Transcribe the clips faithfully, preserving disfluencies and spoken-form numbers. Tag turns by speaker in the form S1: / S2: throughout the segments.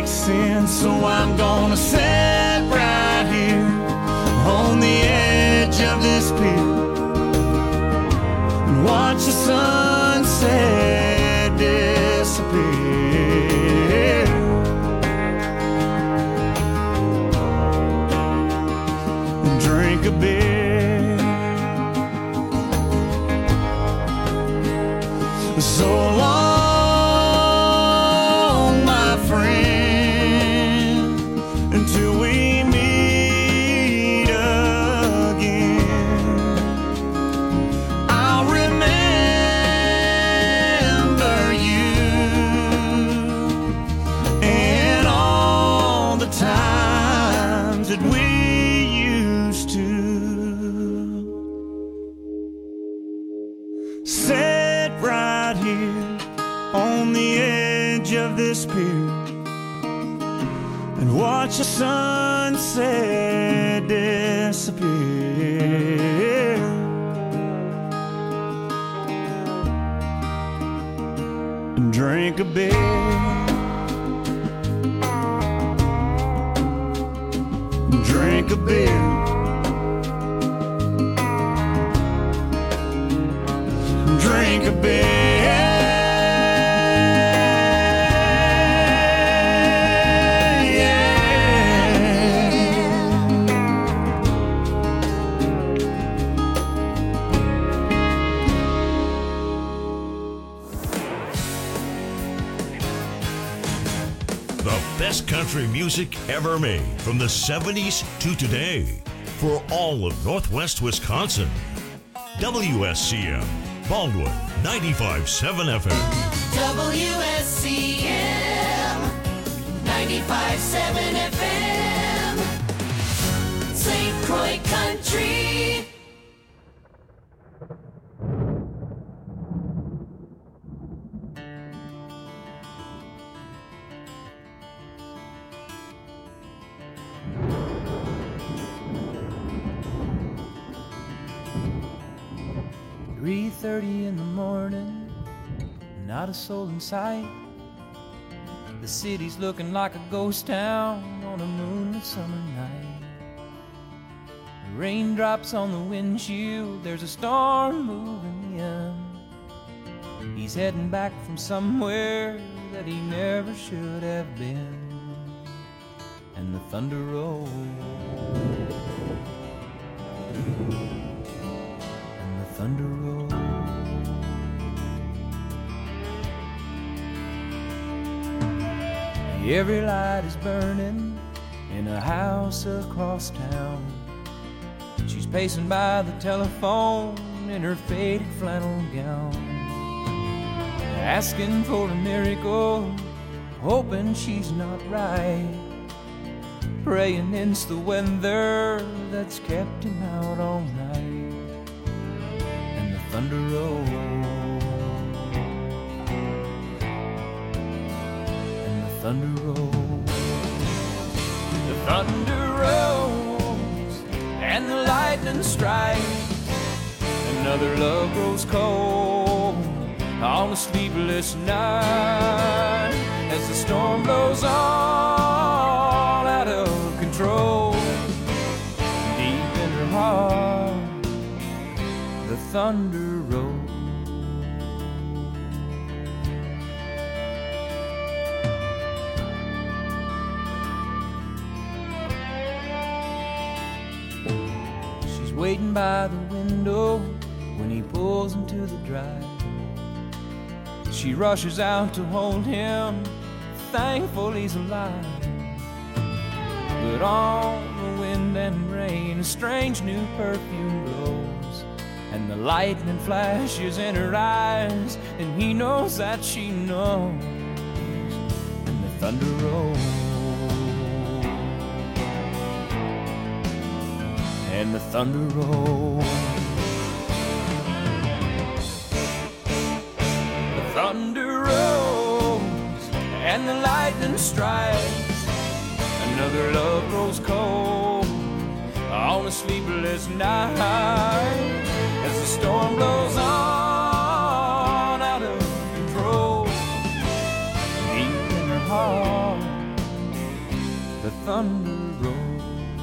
S1: make sense. So I'm gonna sit right here on the edge of this pier and watch the sunset disappear. And drink a beer. So long, my friend, until we meet again. I'll remember you and all the times that we used to. Sit right here on the edge of this pier and watch the sunset disappear. And drink a beer. Drink a beer. Drink a beer.
S2: Best country music ever made from the seventies to today for all of Northwest Wisconsin. W S C M, Baldwin, ninety-five point seven F M.
S3: W S C M, ninety-five point seven F M. Saint Croix Country.
S4: three thirty in the morning, not a soul in sight. The city's looking like a ghost town on a moonlit summer night. Raindrops on the windshield, there's a storm moving in. He's heading back from somewhere that he never should have been. And the thunder rolls, and the thunder rolls. Every light is burning in a house across town. She's pacing by the telephone in her faded flannel gown, asking for a miracle, hoping she's not right, praying it's the weather that's kept him out all night. And the thunder rolls, and the thunder rolls, the thunder rolls, and the lightning strikes. Another love grows cold on a sleepless night as the storm blows all out of control. Deep in her heart, the thunder rolls. She's waiting by the window when he pulls into the drive. She rushes out to hold him, thankful he's alive. But on the wind and rain, a strange new perfume blows, and the lightning flashes in her eyes, and he knows that she knows. And the thunder rolls, and the thunder rolls. The thunder rolls, and the lightning strikes. Another love grows cold on a sleepless night as the storm blows on out of control. Deep in her heart, the thunder roll.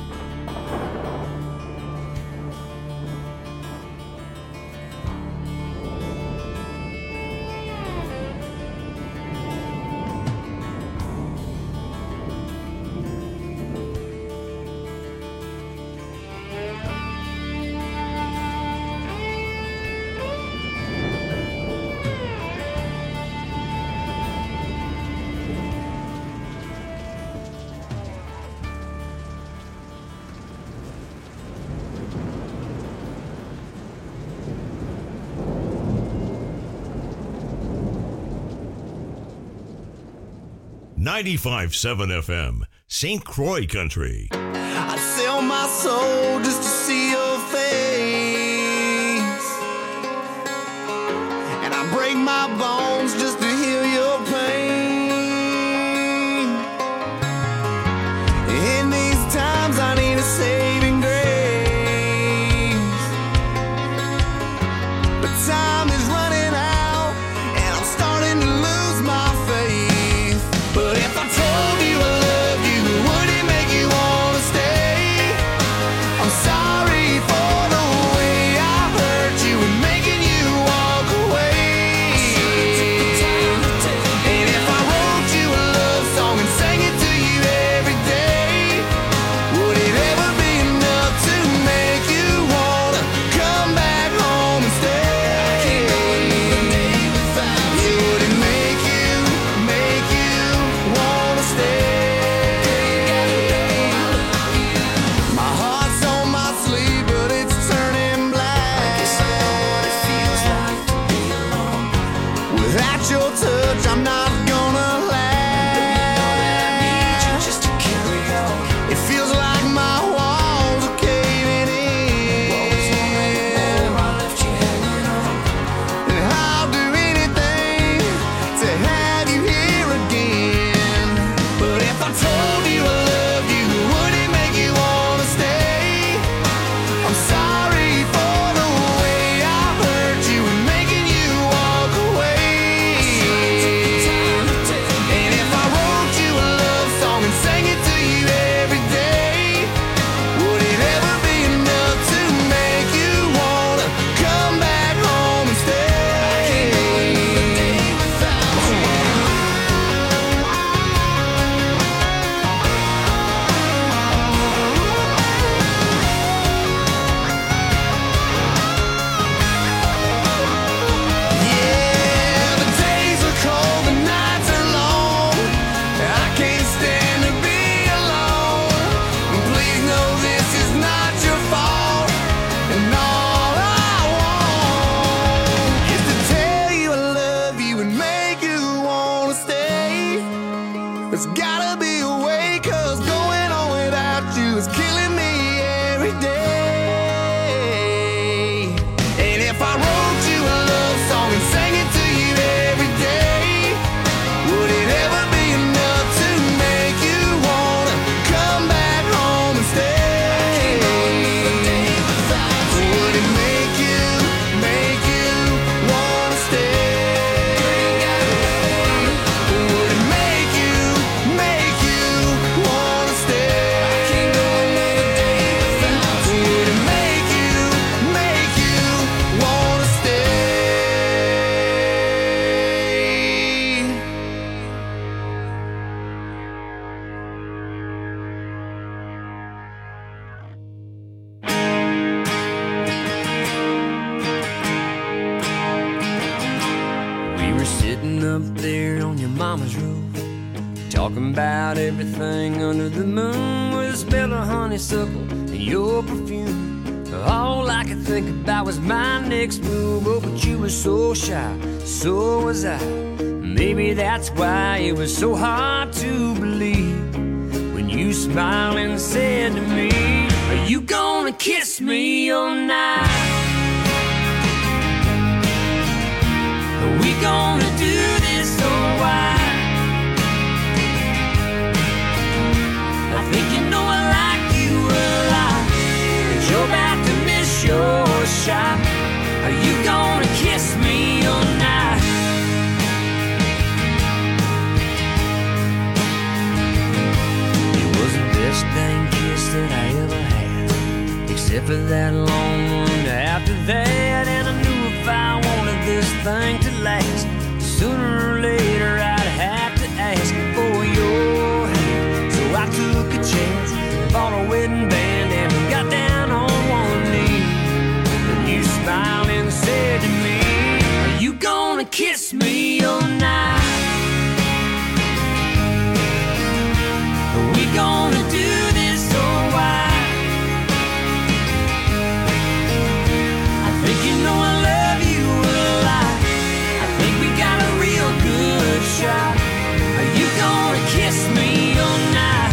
S2: ninety-five point seven F M, Saint Croix Country.
S1: I'd sell my soul just to see your face, and I break my bones just to heal your pain. In these times I need a saving grace, but time is running out and I'm starting to lose my faith. But if I told you I love you, would it make you wanna stay? I'm sorry for the way I hurt you and making you walk away. And if I wrote you a love song and sang it to you every day, would it ever be enough to make you wanna come back home and stay? Would it make you, make you wanna stay? My heart's on my sleeve, but it's turning black. Without your touch, I'm not gonna last. It feels like my walls are caving in, and I'll do anything to have you here again. But if I told you I love you, would it make you wanna stay? I'm sorry for the way I hurt you and making you walk away. And if I wrote you a love song and sang it to you every day, would it ever be enough to make you wanna come back home and stay? Yeah, the days are cold, the nights are long. I can't stand to be alone. Please know this is not your fault, and all I want is to tell you I love you and make you wanna stay. There's gotta be a way, 'cause going on without you is killing me every day. And if I wrote you a love song and sang it to you every day, would it ever be enough to make you wanna come back home and stay? Would it make you, make you wanna stay? Would it make you, make you wanna stay? Would it make you, make you wanna stay?
S5: We were sitting up there on your mama's roof, talking about everything under the moon, with the smell of honeysuckle and your perfume. All I could think about was my next move. Oh, but you were so shy, so was I. Maybe that's why it was so hard to believe when you smiled and said to me, "Are you gonna kiss me all night? Are we gonna do this or why?" I think you know I like you a lot, but you're about to miss your shot. Are you gonna kiss me all night? It wasn't after that long one, after that, and I knew if I wanted this thing to last, sooner or later I'd have to ask for your hand. So I took a chance, bought a wedding band, and got down on one knee. And you smiled and said to me, are you gonna kiss me all night? Are we gonna do this or why? I think you know I love you a lot. I think we got a real good shot. Are you gonna kiss me all night?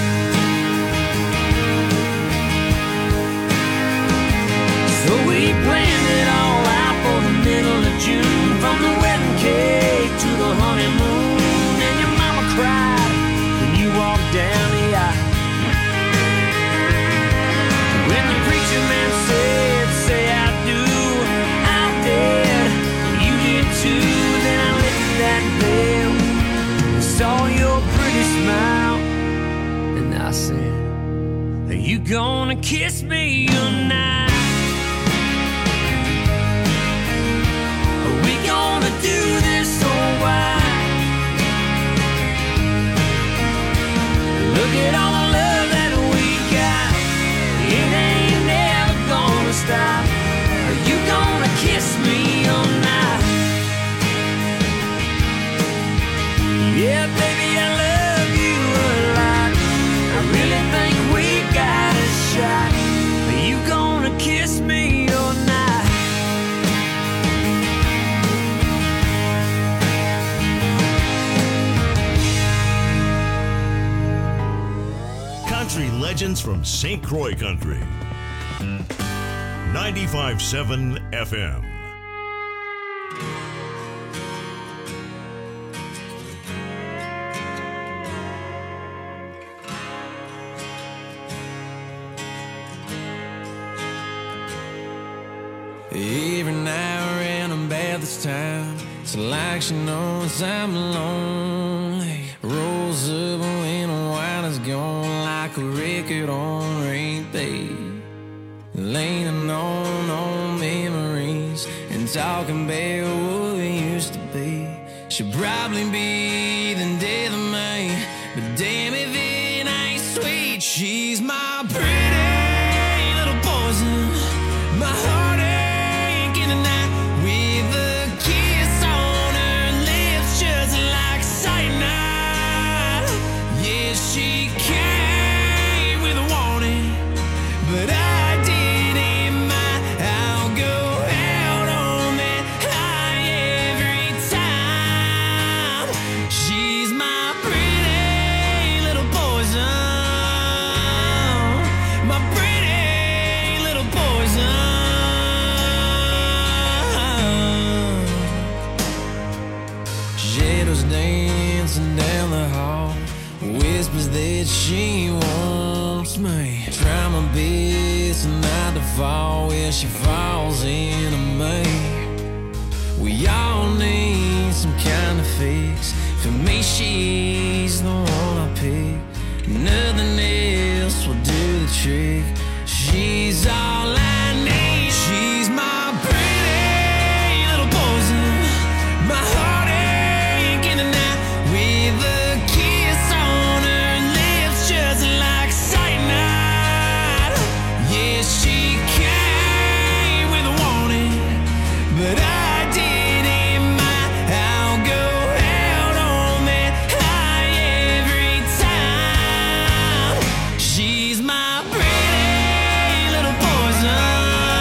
S5: So we planned it all out for the middle of June, from the wedding cake to the honeymoon. And your mama cried when you walked down the aisle. When the preacher man said, say I do, I did, you did too. Then I lifted that veil, saw your pretty smile, and I said, are you gonna kiss me tonight? Are we gonna do this or why? Look at all the love that we got, it ain't never gonna stop. Are you gonna kiss me all night? Yeah, baby, I love you a lot. I really think we got a shot. Are you gonna kiss me all night?
S2: Country legends from Saint Croix Country. ninety-five point seven F M.
S6: Every now and then about this time, it's like she knows I'm lonely. Rolls up when the wine is gone, like a record on repeat. Leaning on old memories and talking about what we used to be. She'll probably be the death of me, but damn if it ain't sweet. She's my pretty little poison, my heartache in the night, with a kiss on her lips just like cyanide. Yeah, she came with a warning, but I didn't mind. I'll go out on that high every time. She's my pretty little poison, my pretty little poison. Shadows dancing down the hall, whispers that she wants me. Try my best not to fall where she falls into me. We all need some kind of fix. For me, she's the one I pick. Nothing else will do the trick. She's all I need. She's my pretty little poison, my heartache in the night, with a kiss on her lips just like cyanide. Yeah, she came with a warning, but I didn't mind. I'll go out on that high every time. She's my pretty little poison,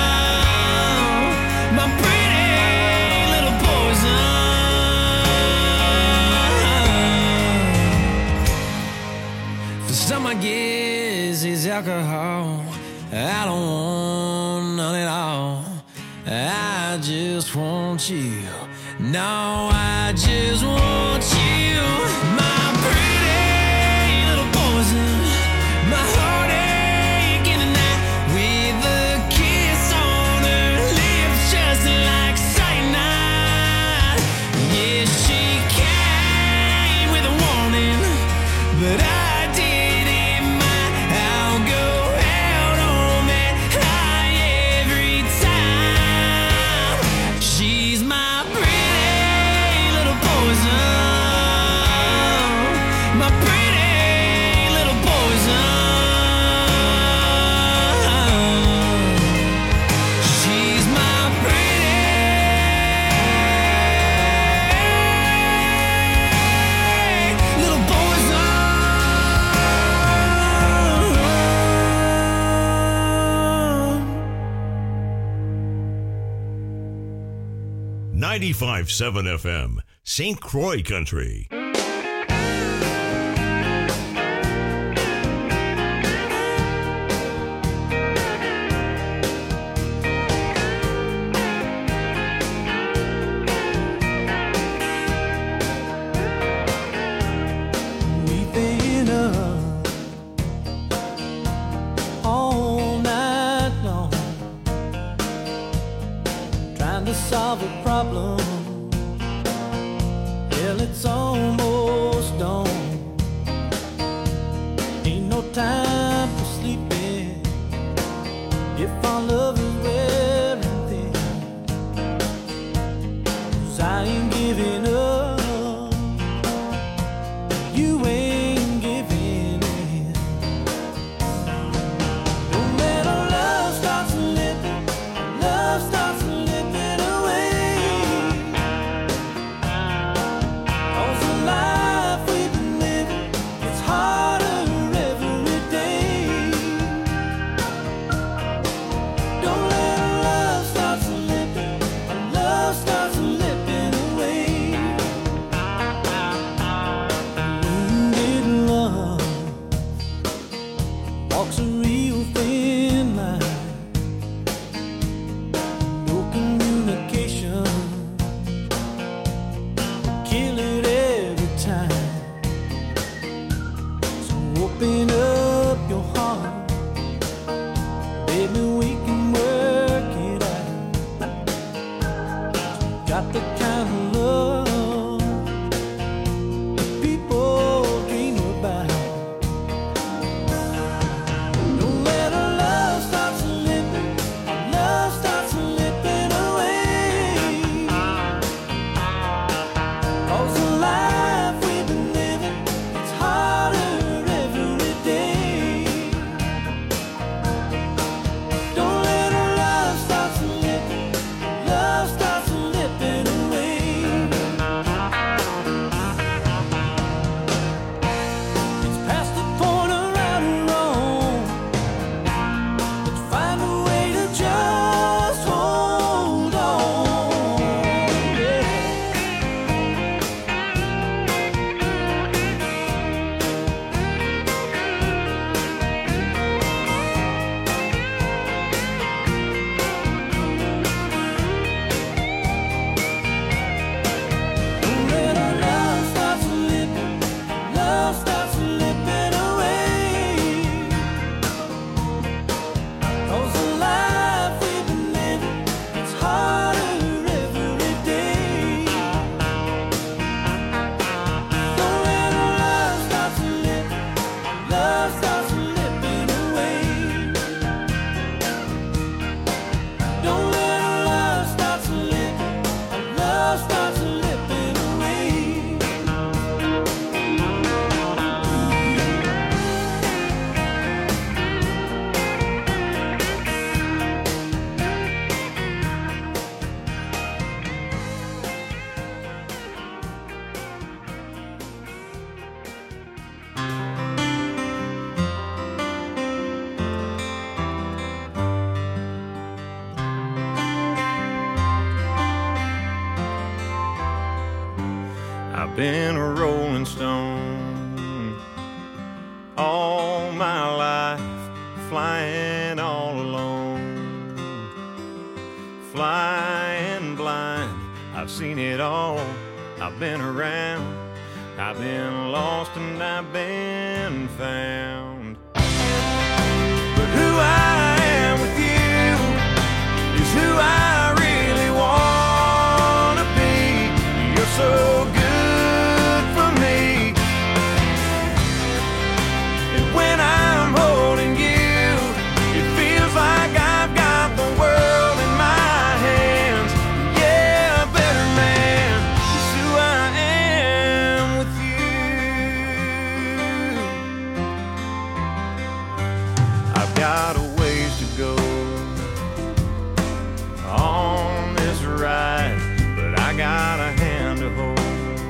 S6: my pretty little poison. For some, I guess it's alcohol. I don't want none at all. I just want you. No, I just want you. My pretty little poison, my heartache in the night, with a kiss on her lips just like cyanide. Yeah, she came with a warning, but I didn't mind. I'll go out on that high my pretty little poison. She's my pretty little poison.
S2: ninety-five point seven F M, Saint Croix Country.
S7: We've been up all night long, trying to solve a problem. Well, it's almost dawn. Ain't no time for sleeping if our love is wearing thin. 'Cause I ain't giving up, you ain't giving in. Don't let our love start slipping, love starts slipping away. 'Cause the life we've been living gets harder every day. Don't let our love start slipping, our love starts slipping away. Wounded love walks a real thin line. No communication, kill it every time. So open up your heart, baby, we can work it out. Got the kind of love people dream about. Don't let our love start slipping, our love starts slipping away. 'Cause the life we've been living, it's harder every day. Don't let our love start slipping, love starts slipping away. It's past the point of right or wrong. Let's find a way to just hold on. Yeah. Don't let our love start slipping, love starts slipping away. 'Cause the life we've been living, it's harder every day. Don't let our love start slipping, love starts slipping away. Don't let our love start slipping, love starts slipping away.
S8: I've been a rolling stone all my life, flying all alone, flying blind. I've seen it all, I've been around, I've been lost and I've been found. But who I am with you is who I really want to be. You're so good for me, and when I'm holding you, it feels like I've got the world in my hands. Yeah, a better man is who I am with you. got a ways to go on this ride, but I got a hand to hold.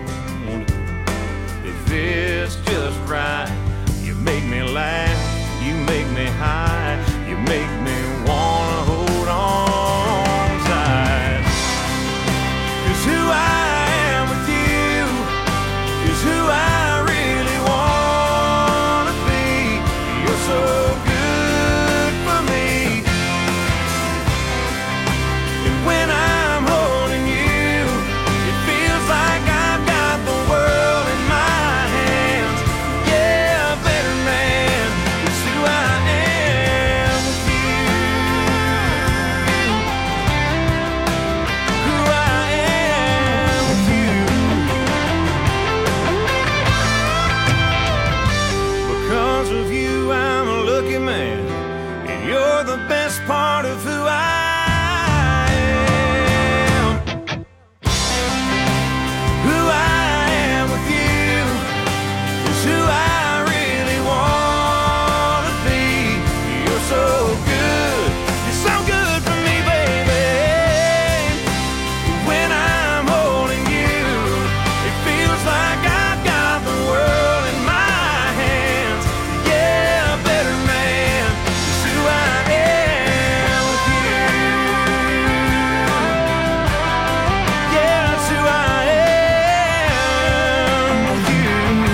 S8: If it's just right, you make me laugh, you make me high, you make me wanna hold on tight. 'Cause who I am with you is who I really wanna be. You're so good for me, and when I'm holding you, it feels like I've got the world in my hands. Yeah, better man is who I am with you, who I am with you. Because of you, I'm a lucky man, and you're the best part of who I am. Who I am with you is who I really want to be. You're so good, you're so good for me, baby. When I'm holding you, it feels like I've got the world in my hands. Yeah, better man is who I am with you. Yeah, it's who I am with you.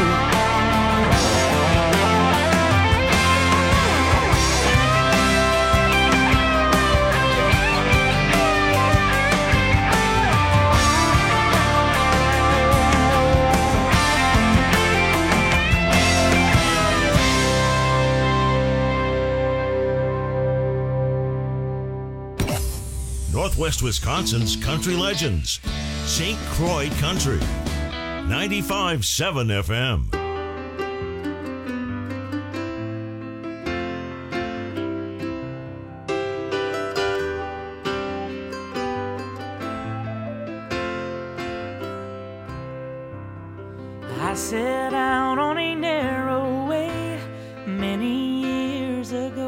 S2: Northwest Wisconsin's country legends. Saint Croix Country. ninety-five point seven F M.
S7: I set out on a narrow way many years ago,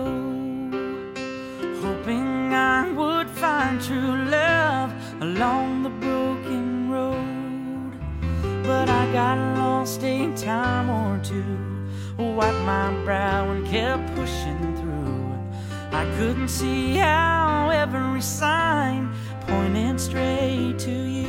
S7: hoping I would find true love along the broken road. But I got lost a time or two, wiped my brow and kept pushing through. I couldn't see how every sign pointed straight to you.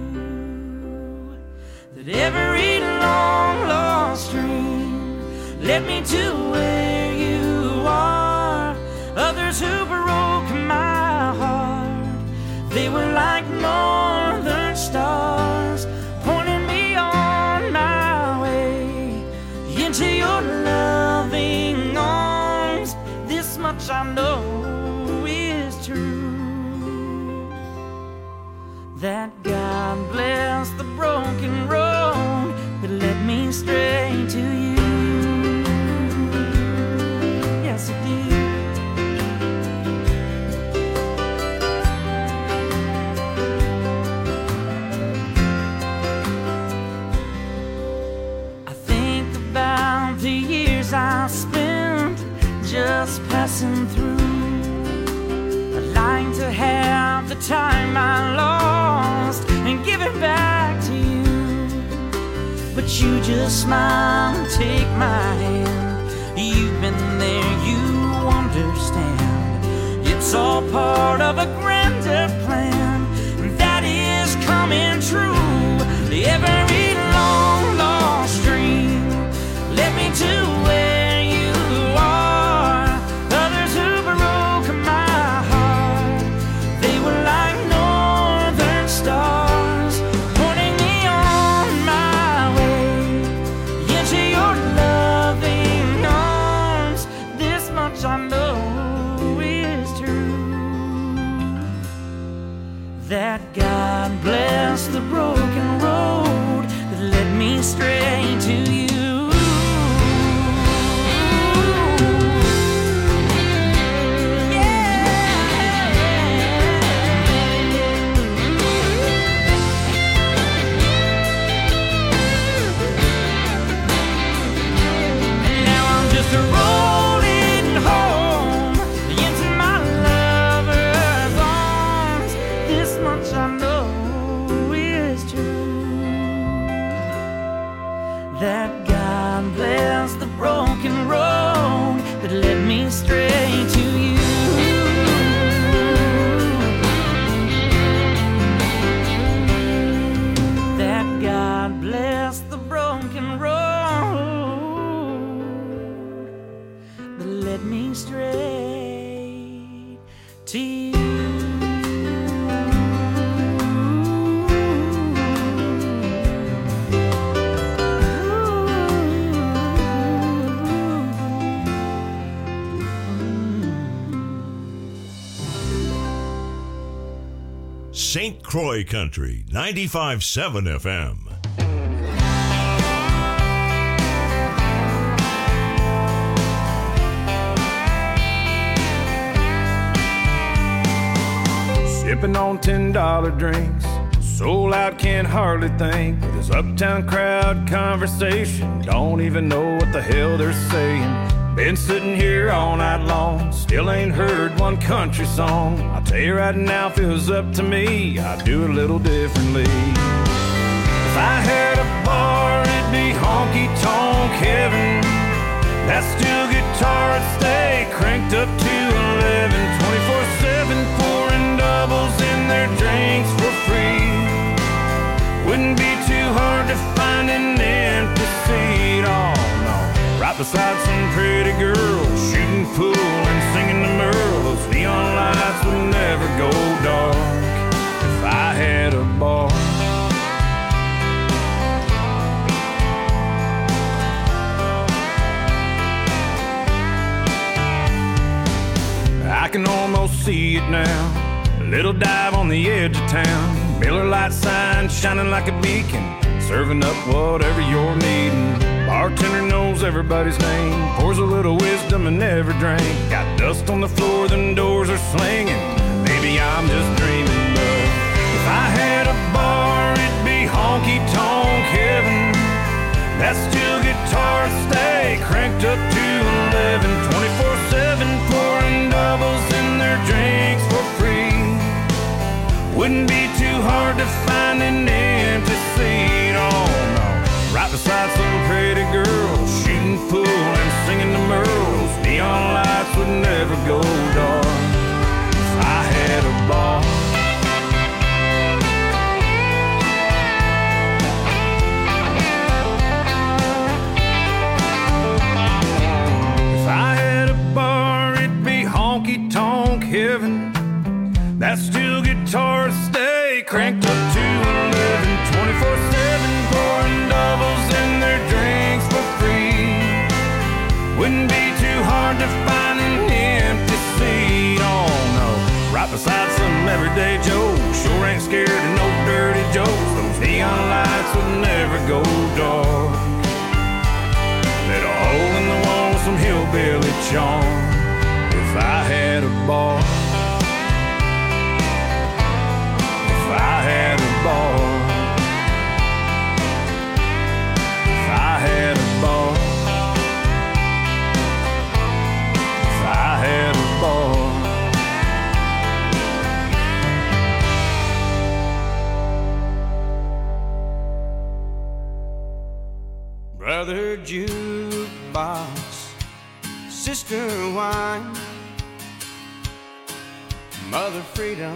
S7: That every long lost dream led me to where you are. Others who broke my heart, they were like northern stars, pointing me on my way into your loving arms. This much I know is true, that God bless the broken road that led me straight to you. Yes, it did. I think about the years I spent just passing through. I'd like to have the time I lost and give it back to you, but you just smile and take my hand. You've been there, you understand. It's all part of a grander plan that is coming true. Every long lost dream led me to where you are. Others who broke my heart, they were like northern stars, pointing me on my way into your love. led me straight to you.
S2: Saint Croix Country, ninety-five point seven F M.
S6: Sipping on ten dollar drinks, soul out, can't hardly think. With this uptown crowd conversation, don't even know what the hell they're saying. Been sitting here all night long, still ain't heard one country song. I'll tell you right now, if it was up to me, I'd do it a little differently. If I had a bar, it'd be honky-tonk heaven. That steel guitar would stay cranked up to eleven, twenty-four seven, pouring doubles in their drinks for free. Wouldn't be too hard to find an empty seat, oh no. Right beside some pretty girl, shooting pool and singing to Merle. Those neon lights would never go dark if I had a bar. I can almost see it now, a little dive on the edge of town. Miller Lite sign shining like a beacon, serving up whatever you're needing. Bartender knows everybody's name, pours a little wisdom in every drink. Got dust on the floor, then doors are slinging. Maybe I'm just dreaming, but if I had a bar, it'd be honky-tonk heaven. That steel guitar would stay cranked up to eleven, twenty-four seven, pouring doubles in their drinks for free. Wouldn't be too hard to find an empty seat, oh no. Right beside some pretty girl, shooting pool and singing to Merle. Those neon lights would never go dark if I had a bar. If I had a bar, it'd be honky-tonk heaven. That steel guitar would stay cranked up to eleven, twenty-four seven, pouring doubles in their drinks for free. Wouldn't be too hard to find an empty seat, oh no. Right beside some everyday Joe, sure ain't scared of no dirty jokes. Those neon lights would never go dark. Let a hole in the wall, some hillbilly charm. If I had a bar, if I had a bar, if I had a bar, if I had a bar.
S4: Brother jukebox, sister wine, mother freedom,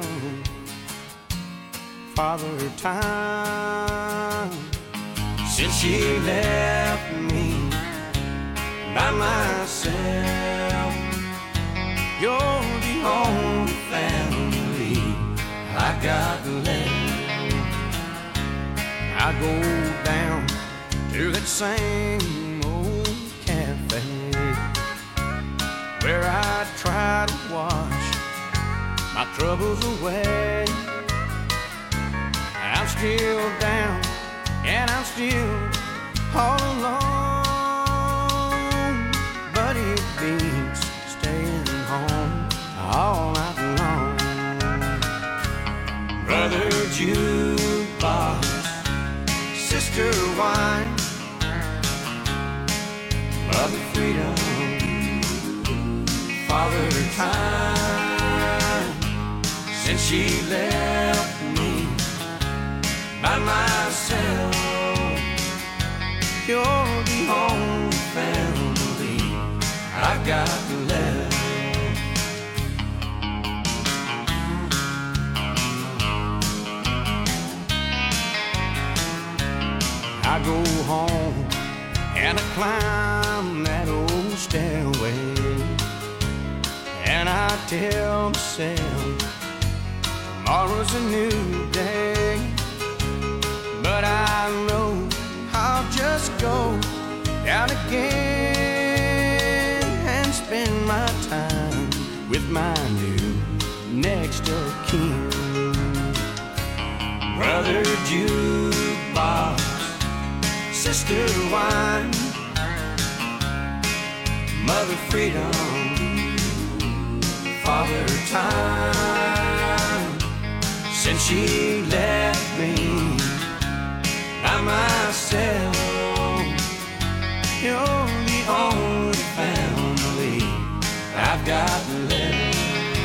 S4: father time. Since she left me by myself, you're the only family I got left. I go down to that same old cafe where I try to wash my troubles away. I'm still down and I'm still all alone, but it beats staying home all night long. Brother jukebox, sister wine, mother freedom, father time. Since she left me by myself, you're the only family I've got left. I go home and I climb that old stairway.
S9: I tell myself tomorrow's a new day, but I know I'll just go down again and spend my time with my new next of kin. Brother jukebox, sister wine, mother freedom, father time. Since she left me by myself, you're the only family I've got left.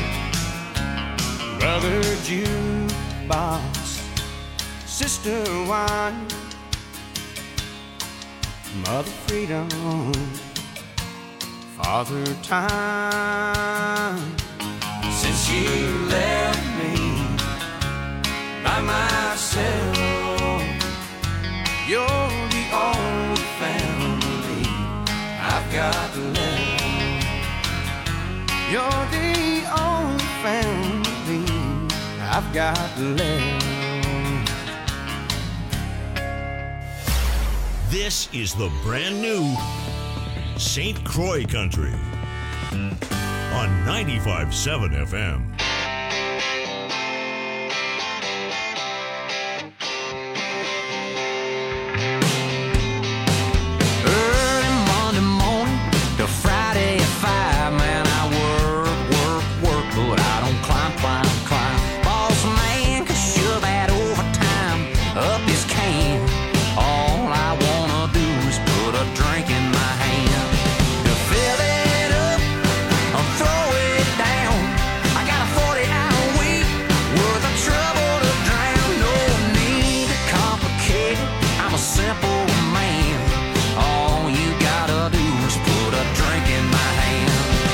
S9: Brother jukebox, sister wine, mother freedom, father time. Since she left me by myself, you're the only family I've got left. You're the only family I've got left.
S2: This is the brand new Saint Croix Country on ninety-five point seven F M.
S5: Early Monday morning to Friday at five, man, I work, work, work, but I don't climb, climb, climb. Boss man can shove that overtime up his can. All I wanna do is put a drink in my hand. To fill it up or throw it down, I got a forty-hour week worth of trouble to drown. No need to complicate it, I'm a simple man. All you gotta do is put a drink in my hand.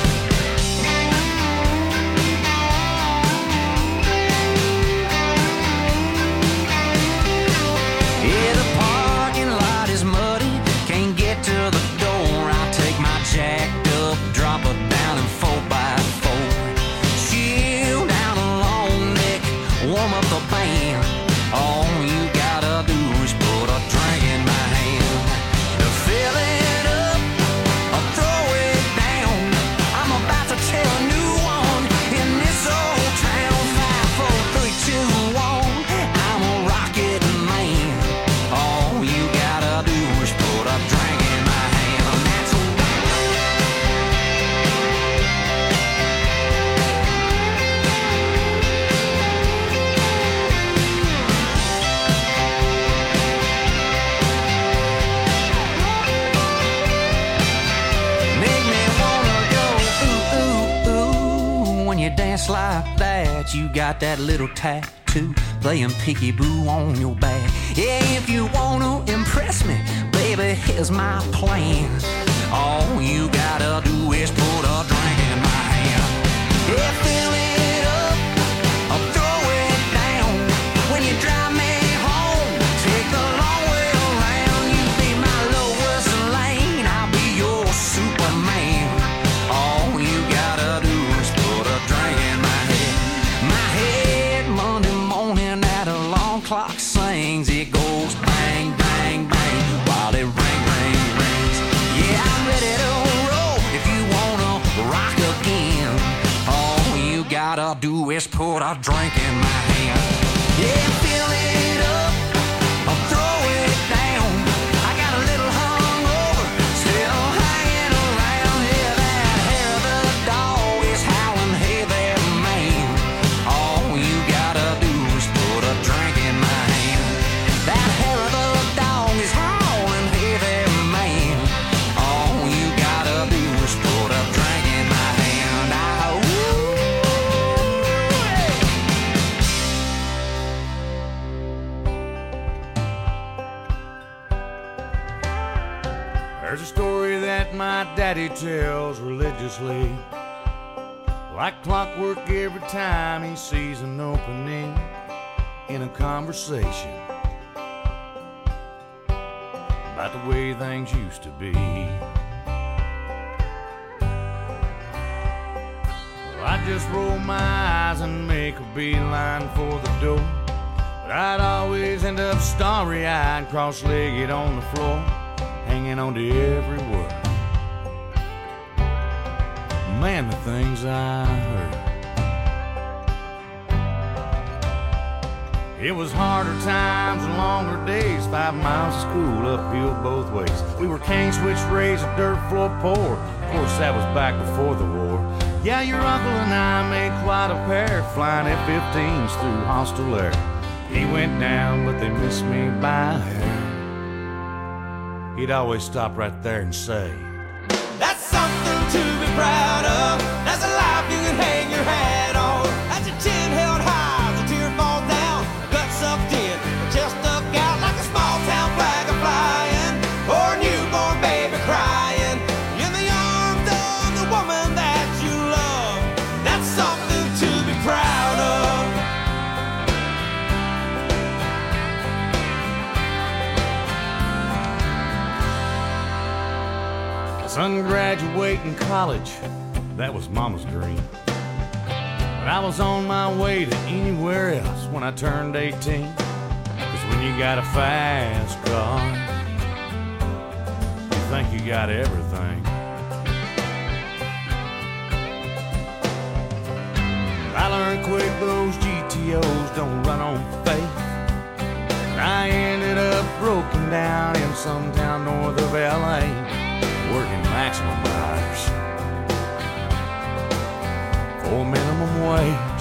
S5: Yeah, the parking lot is muddy, can't get to the door. I take my jacked up, drop her down in four by four. Chill down a long neck, warm up the band. All you gotta do is put a drink in my hand. To fill it up or throw it down, I'm about to tell a new one in this old town. Five, four, three, two, one, I'm a rocket man. All you gotta do is put a drink in my hand, and that's a make me wanna go ooh, ooh, ooh. When you dance like that, you got that little tattoo playing peekaboo on your back. Yeah, if you wanna impress me, baby, here's my plan. All you gotta do is put a drink in my hand. Yeah, fill it up or throw it down. When you drive me home, take the long way around. You be my lowest lane, I'll be your Superman. All you gotta do is put a drink in my head. My head Monday morning, that alarm clock sings. It goes bang, bang, bang while it ring, ring, rings. Yeah, I'm ready to roll if you wanna rock again. All you gotta do is put a drink in my hand. Yeah, fill it up or throw it down. I got a little hungover, still hanging around. Yeah, that hair of the dog is howling, hey there, man. All you gotta do is put a drink in my hand. That hair of the dog is howling, hey there, man. All you gotta do is put a drink in my hand. Ah, ooh, hey.
S9: There's a story that my daddy tells religiously, like clockwork every time he sees an opening in a conversation about the way things used to be. Well, I I'd just roll my eyes and make a beeline for the door. But I'd always end up starry-eyed, cross-legged on the floor, hanging on to every word. Man, the things I heard. It was harder times and longer days, five miles of school uphill both ways. We were cane switch raised, a dirt floor poor. Of course, that was back before the war. Yeah, your uncle and I made quite a pair, flying F fifteens through hostile air. He went down, but they missed me by a hair. He'd always stop right there and say,
S1: that's something to be proud of. That's a life you can hang your hat on. That's your chin held high, the tear falls down, gut sucked in, chest stuck out like a small town flag a flying, or a newborn baby crying in the arms of the woman that you love. That's something to be proud of.
S9: Son graduating college, that was Mama's dream. But I was on my way to anywhere else when I turned eighteen. Cause when you got a fast car, you think you got everything. I learned quick those G T Os don't run on faith. I ended up broken down in some town north of L A, working maximum hours for minimum wage.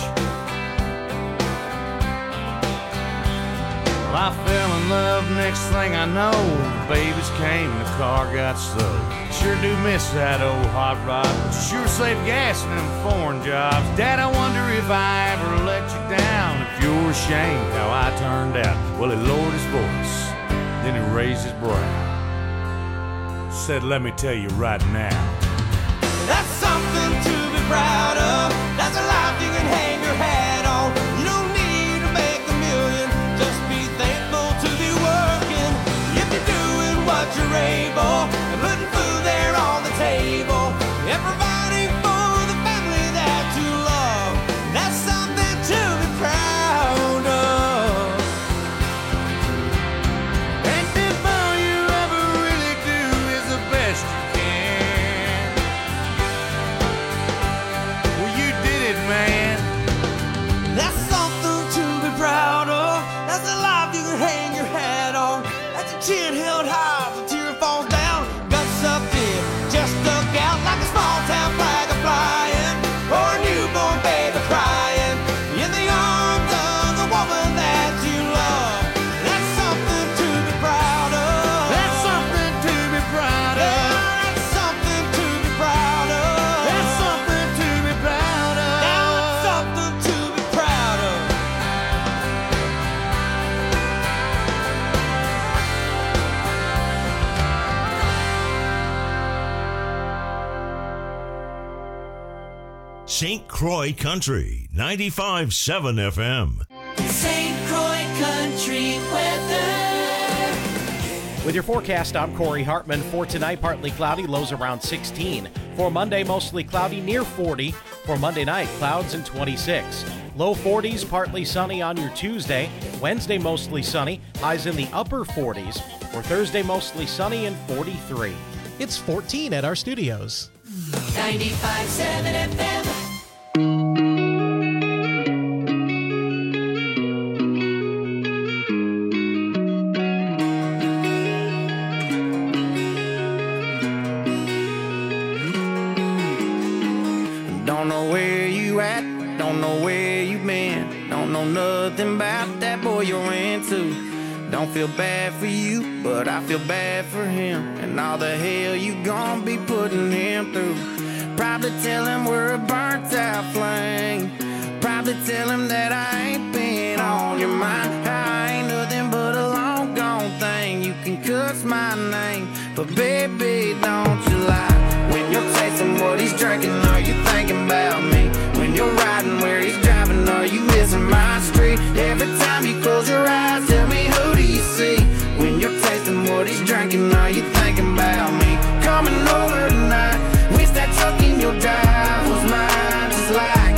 S9: Well, I fell in love, next thing I know, the babies came and the car got sold. Sure do miss that old hot rod, sure save gas in them foreign jobs. Dad, I wonder if I ever let you down, if you're ashamed how I turned out. Well, he lowered his voice, then he raised his brow, said, let me tell you right now,
S1: that's something to be proud of. That's a life you can hang your hat on. You don't need to make a million, just be thankful to be working. If you're doing what you're able, and putting food there on the table, and providing for the family that you love, that's something to be proud of.
S9: and if all you ever really do is the best you can, well, you did it, man.
S1: That's something to be proud of. That's a life you can hang your hat on. That's your chin held high, the tear falls down, gut sucked in, just stuck out like a small town flag a flying, or a newborn baby crying in the arms of the woman that you love. That's something to be proud of.
S9: That's something to be proud
S1: Yeah,
S9: of.
S1: that's something to be proud of.
S9: That's something to be proud of.
S1: Now it's something to be proud of.
S2: Saint Croix Country, ninety-five point seven F M.
S3: Saint Croix Country weather.
S10: With your forecast, I'm Corey Hartman. For tonight, partly cloudy, lows around sixteen. For Monday, mostly cloudy, near forty. For Monday night, clouds and twenty-six. Low forties, partly sunny on your Tuesday. Wednesday, mostly sunny, highs in the upper forties. For Thursday, mostly sunny and forty-three.
S11: It's fourteen at our studios.
S3: ninety-five point seven F M.
S6: Don't know where you at, don't know where you been, don't know nothing about that boy you're into. Don't feel bad for you, but I feel bad for him, and all the hell you gon' be putting him through. Probably tell him we're a burnt out flame, probably tell him that I ain't been on your mind. I ain't nothing but a long gone thing, you can cuss my name, but baby don't you lie. When you're tasting what he's drinking, are you thinking about me? When you're riding where he's driving, are you missing my street? Every time you close your eyes, tell me who do you see? When you're tasting what he's drinking, are you thinking about me? Coming over tonight, wish that truck in your drive was mine, just like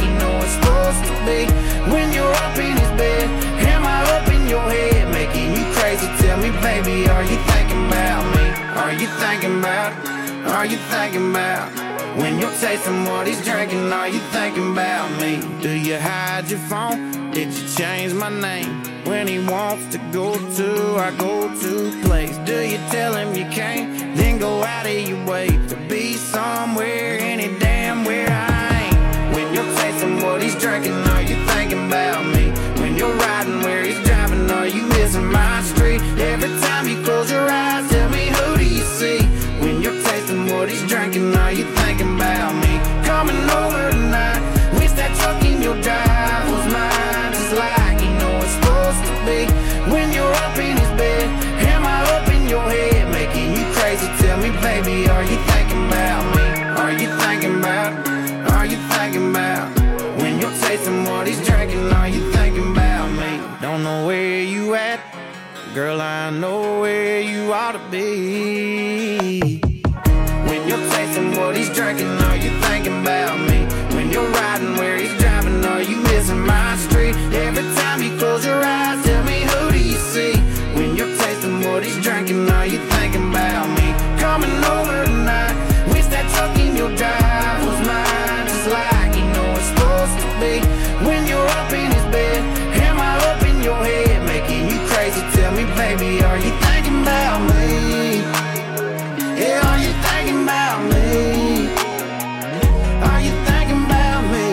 S1: are you thinking about? When you're tasting what he's drinking, are you thinking about me? Do you hide your phone? Did you change my name? When he wants to go to our go-to place, do you tell him you can't? Then go out of your way to be somewhere, any damn where I ain't. When you're tasting what he's drinking, are you thinking about me? When you're riding where he's driving, are you missing my street? Every time you close your eyes, tell me who do you see? When you're tasting what he's drinking, are you thinking about me? Coming over tonight, wish that truck in your drive was mine, just like you know it's supposed to be. When you're up in his bed, am I up in your head, making you crazy? Tell me, baby, are you thinking about me? Are you thinking about, are you thinking about? When you're tasting what he's drinking, are you thinking about me? Don't know where you at, girl, I know where you ought to be. When you're tasting what he's drinking, are you thinking about me? When you're riding where he's driving, are you missing my street? Every time you close your eyes, tell me who do you see? When you're tasting what he's drinking, are you thinking about me? Coming over tonight, wish that truck in your drive was mine, just like you know it's supposed to be. When you're up in his bed, am I up in your head, making you crazy? Tell me, baby, are you thinking about me? Yeah, are you thinking about me? Are you thinking about me?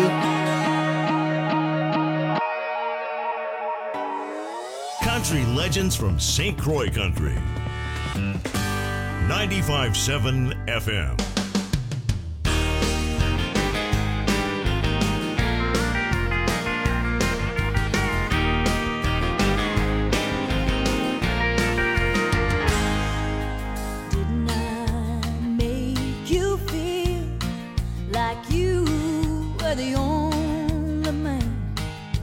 S2: Country legends from Saint Croix Country. ninety-five point seven F M.
S12: The only man,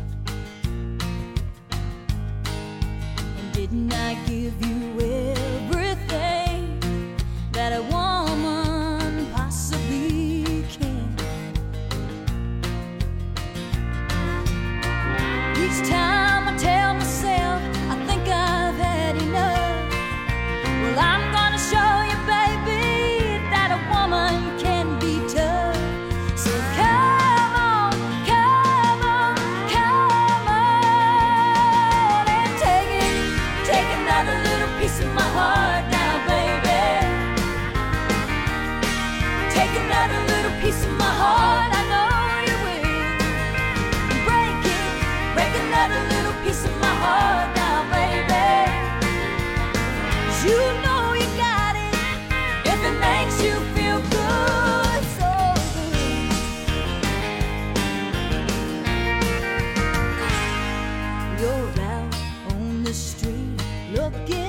S12: and didn't I give you everything that a woman possibly can? Each time I tell myself I think I've had enough, well, I'm gonna show you, baby, that a woman can be tough. So come piece of my heart now, baby. Take another little piece of my heart, I know you will. Break it, break another little piece of my heart now, baby. You know you got it, if it makes you feel good, so good. You're out on the street looking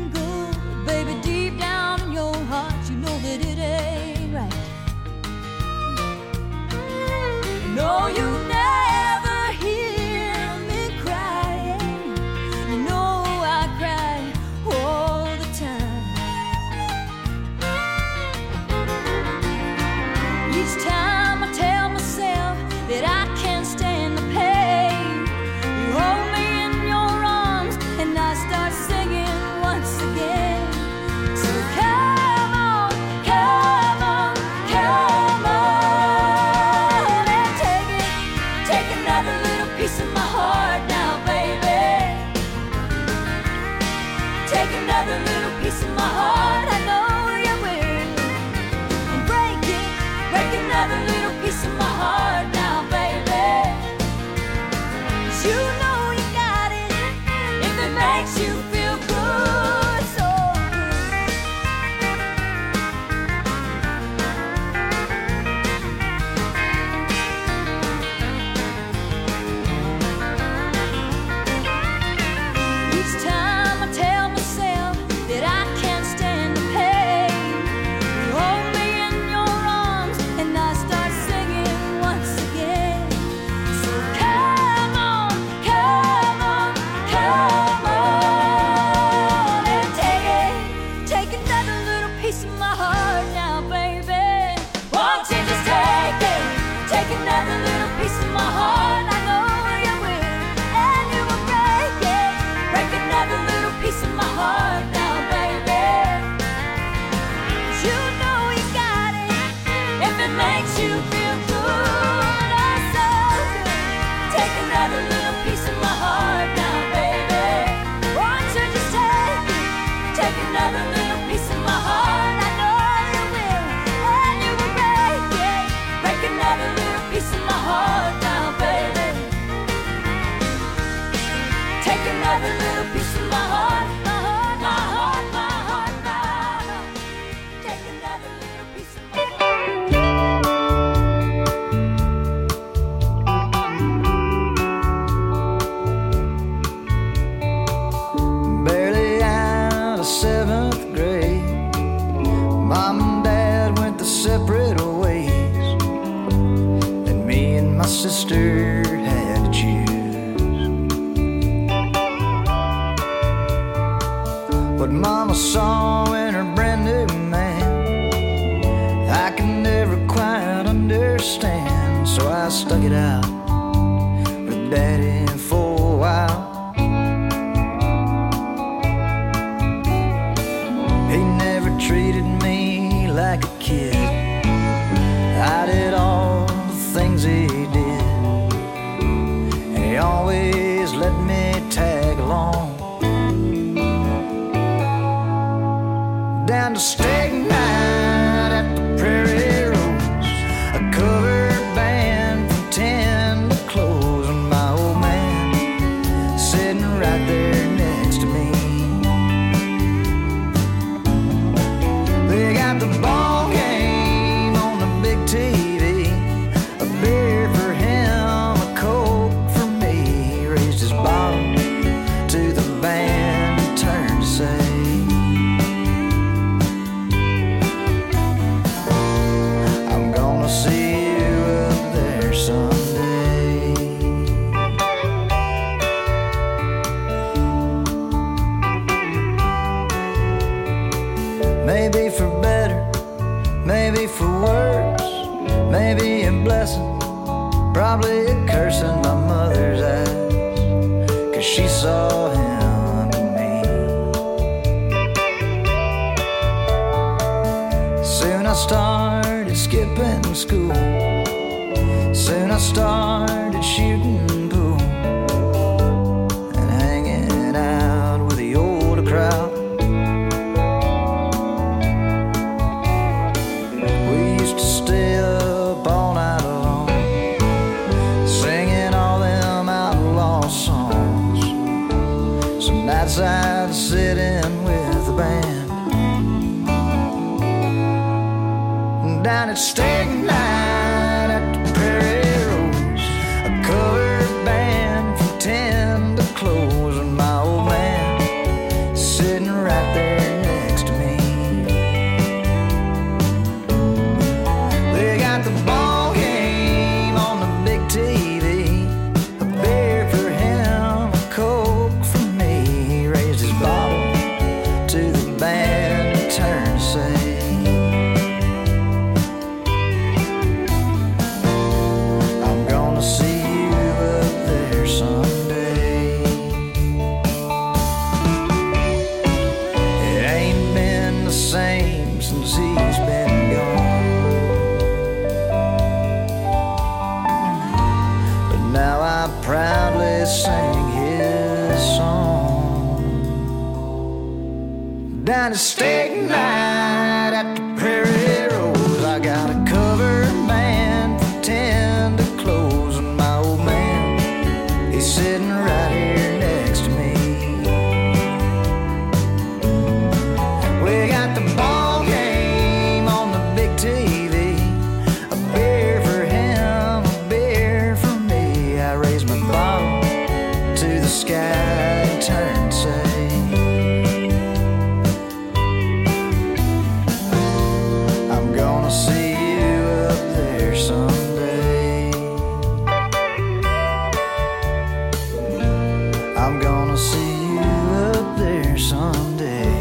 S12: no, you never hear me crying. You know I cry all the time. Each time I tell myself that I can't stand the pain, you hold me in your arms and I start singing once again. So come on, come on, come on. Piece of my heart now, baby. Take another little piece of my heart, I know you will. And break it, break another makes you feel good, oh so good. Take another little piece of my heart now, baby. Won't you just take it? Take another little piece of my heart. I know you will, and you will break it. Break another little piece of my heart now, baby. Take another little piece of my heart, my heart, my heart, my heart, my heart. Take another little piece of my
S13: heart. Barely out of seventh grade, Mom and Dad went their separate ways, and me and my sister had to choose. What Mama saw in her brand new man, I can never quite understand. So I stuck it out with Daddy for a while. He never treated me like a kid. I did all the things he did, and he always let me tag along. Down to steak night at the Prairie Rose, a cover band from ten to close, and my old man sitting right there next to me. They got the ball game on the big T V, a beer for him, a Coke for me. He raised his bottle to the band and turned to say, see you up there someday. Maybe for better, maybe for worse, maybe a blessing, probably a curse in my mother's eyes, 'cause she saw him in me. Soon I started skipping school, soon I started shooting pool and hanging out with the older crowd. We used to stay up all night long, singing all them outlaw songs. Some nights I'd sit in with the band down at steak night at the Prairie Rose, a cover band from ten to close, and my old man sitting right there next to me. They got the ball game on the big T V, a beer for him, a Coke for me. He raised his bottle to the band and turned to say, see you up there someday. It ain't been the same since he's been gone, but now I proudly sing his song. Down to steak night at the Prairie Rose, I got a cover band from ten to close, and my old man, he's sitting right here next to me. We got the ball game on the big T V, a beer for him, a beer for me. I raised my bottle to the sky and turned to say, I'm gonna see you up there someday. I'm gonna see you up there someday.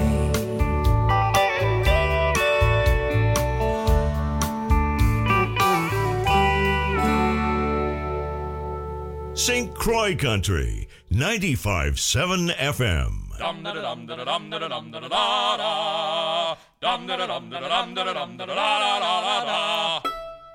S2: Saint Croix Country, ninety-five point seven F M.
S14: Dum da da dum da da dum da da dum da da da da. Dum da da dum da da dum da da dum da da da da da da.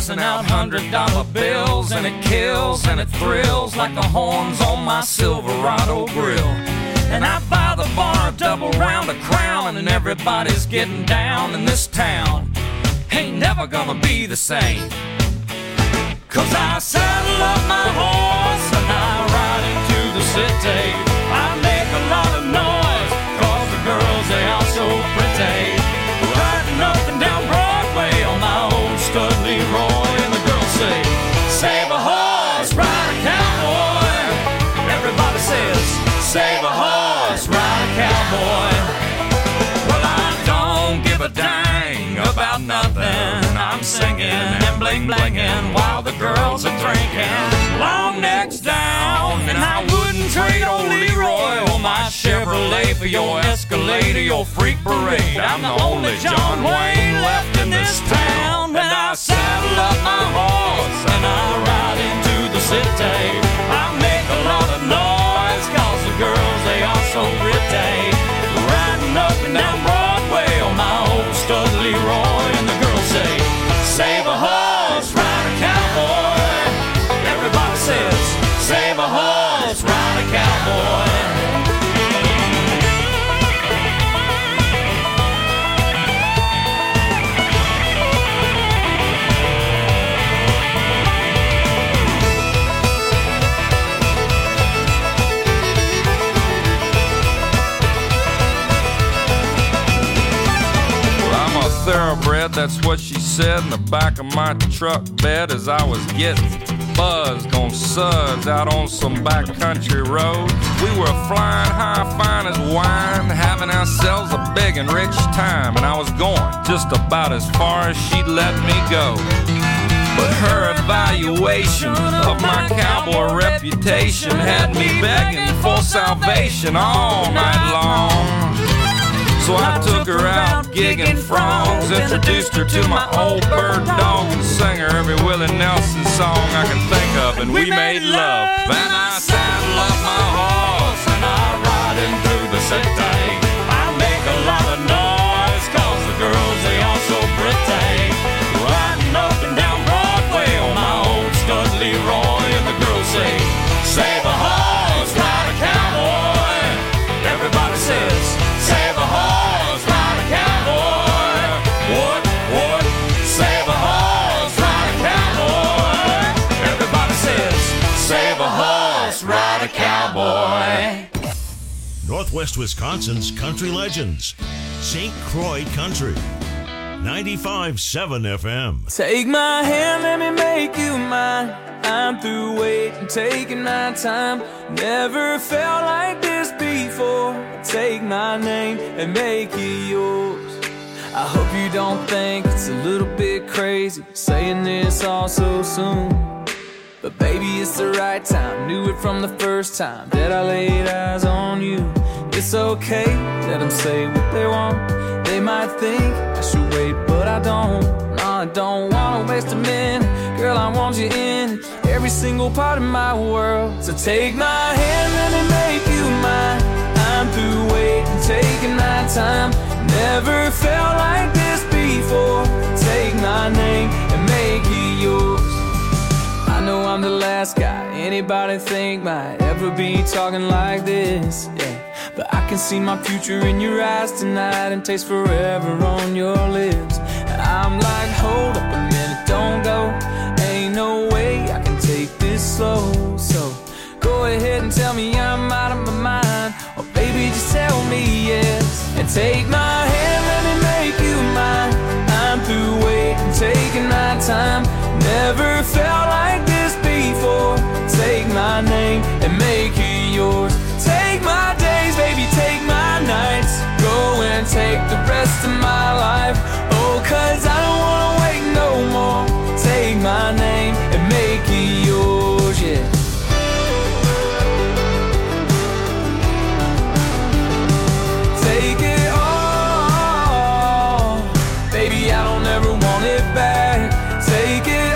S6: passing out hundred dollar bills, and it kills and it thrills like the horns on my Silverado grill. And I buy the bar a double round of Crown, and everybody's getting down in this town. Ain't never gonna be the same. Cause I saddle up my horse and I ride into the city. I make a lot of noise, cause the girls, they are so pretty. Riding up and down Broadway on my old stud Leroy, and the girls say, save a horse, ride a cowboy. Everybody says, save a horse, ride a cowboy. Well, I don't give a dang about nothing. I'm singing and bling blinging while the girls are drinking. Long necks down, and I wouldn't trade old Leroy or my Chevrolet for your Escalade or your freak parade. I'm the only John Wayne left in this town. And I saddle up my horse and I ride into the city. I make a lot of noise, cause the girls, they are so pretty. Riding up and down Broadway on my old stud Leroy, and the girls say, save a horse, ride a cowboy. Everybody says, save a horse, ride a cowboy. Thoroughbred, that's what she said in the back of my truck bed as I was getting buzzed on suds out on some backcountry road. We were flying high, fine as wine, having ourselves a big and rich time, and I was going just about as far as she'd let me go. But her evaluation of my cowboy reputation had me begging for salvation all night long. So I took her out gigging frogs, introduced her to my old bird dog, and sang her every Willie Nelson song I could think of, and we made love. Then I saddle up my horse and I ride in through the city. I make a lot of noise, cause the girls, they are so pretty. Riding up and down Broadway on my old stud Leroy, and the girls say, save a horse, ride a cowboy. Everybody says, save a horse, ride a cowboy. What, what? Save a horse, ride a cowboy. Everybody says, save a horse, ride a cowboy.
S2: Northwest Wisconsin's country legends. Saint Croix Country. ninety-five point seven F M.
S4: Take my hand, let me make you mine. I'm through waiting, taking my time. Never felt like this before. Take my name and make it yours. I hope you don't think it's a little bit crazy saying this all so soon. But baby, it's the right time. Knew it from the first time that I laid eyes on you. It's okay, let them say what they want. They might think I should wait, but I don't. No, I don't wanna waste a minute. Girl, I want you in every single part of my world. So take my hand, let me make you mine. I'm through waiting, taking my time. Never felt like this before. Take my name and make it yours. I know I'm the last guy anybody think might ever be talking like this, yeah. But I can see my future in your eyes tonight and taste forever on your lips. And I'm like, hold up a minute, don't go. Ain't no way I can take this slow. So go ahead and tell me I'm out of my mind, or baby, just tell me yes. And take my hand, let me make you mine. I'm through waiting, taking my time. Never felt like this before. Take my name and make it yours. Take my days, baby, take my nights. Go and take the rest of my life. Oh, cause I don't wanna wait no more. Take my name and make it yours, yeah. Take it all, baby, I don't ever want it back. Take it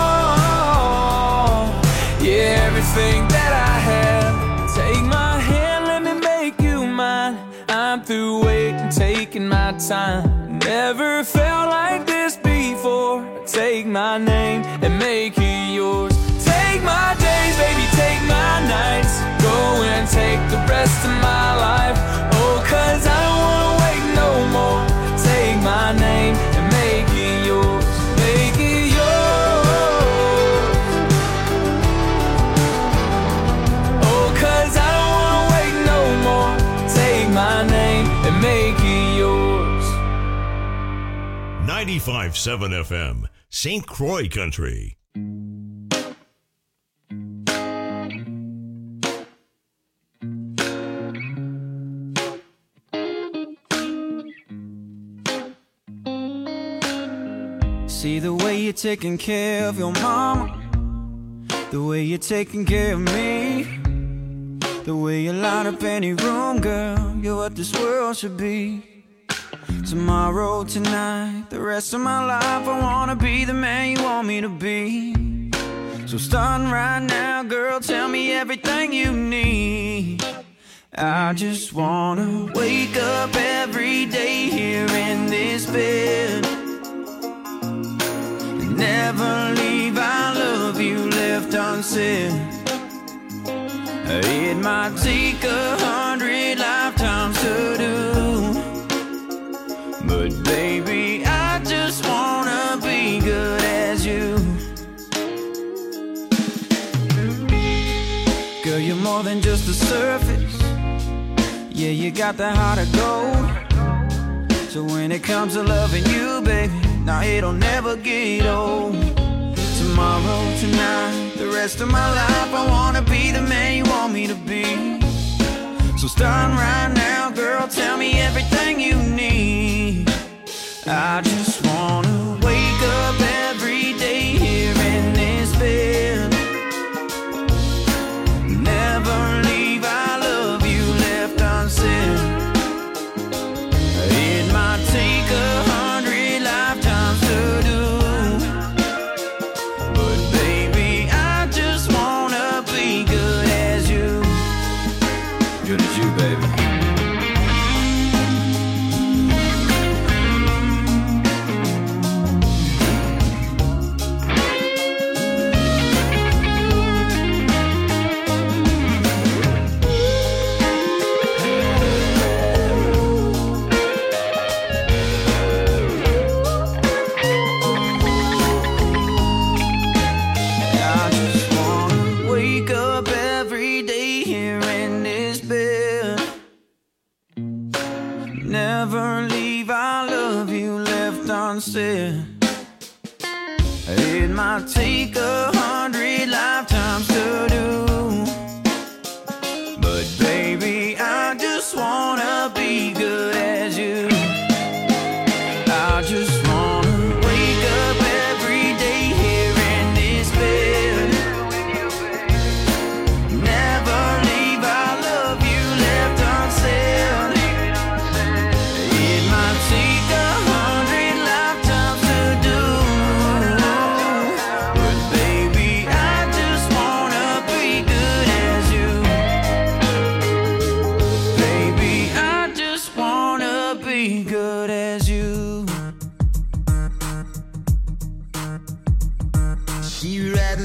S4: all, yeah, everything that I have. Take my hand, let me make you mine. I'm through waiting, taking my time. Never felt like this before. before. Take my name and make it yours. Take my days, baby, take my nights. Go and take the rest of my life. Oh, cause I don't wanna wait no more. Take my name and make it yours. Make it yours. Oh, cause I don't wanna wait no more. Take my name and make it yours.
S2: ninety-five point seven F M, Saint Croix Country.
S15: See the way you're taking care of your mama, the way you're taking care of me, the way you light up any room, girl, you're what this world should be. Tomorrow, tonight, the rest of my life, I wanna be the man you want me to be. So starting right now, girl, tell me everything you need. I just wanna wake up every day here in this bed, never leave, I love you left unsaid. It might take a hundred lifetimes to do, but baby, I just wanna be good as you. Girl, you're more than just the surface. Yeah, you got that heart of gold. So when it comes to loving you, baby, now it'll never get old. Tomorrow, tonight, the rest of my life, I wanna be the man you want me to be. So starting right now, girl, tell me everything you need. I just wanna wake up every day here in this bed, never leave, I love you left unsaid. It might take a hundred lifetimes to do, but baby, I just wanna be good as you. Good as you, baby. Never leave, I love you left unsaid. It might take a hundred lifetimes to do, but baby, I just wanna be good as you. I just wanna wake up every day here in this bed, never leave, I love you left unsaid. It might take a hundred lifetimes to do, but baby, I just wanna be good as you. Baby, I just wanna be good as you. You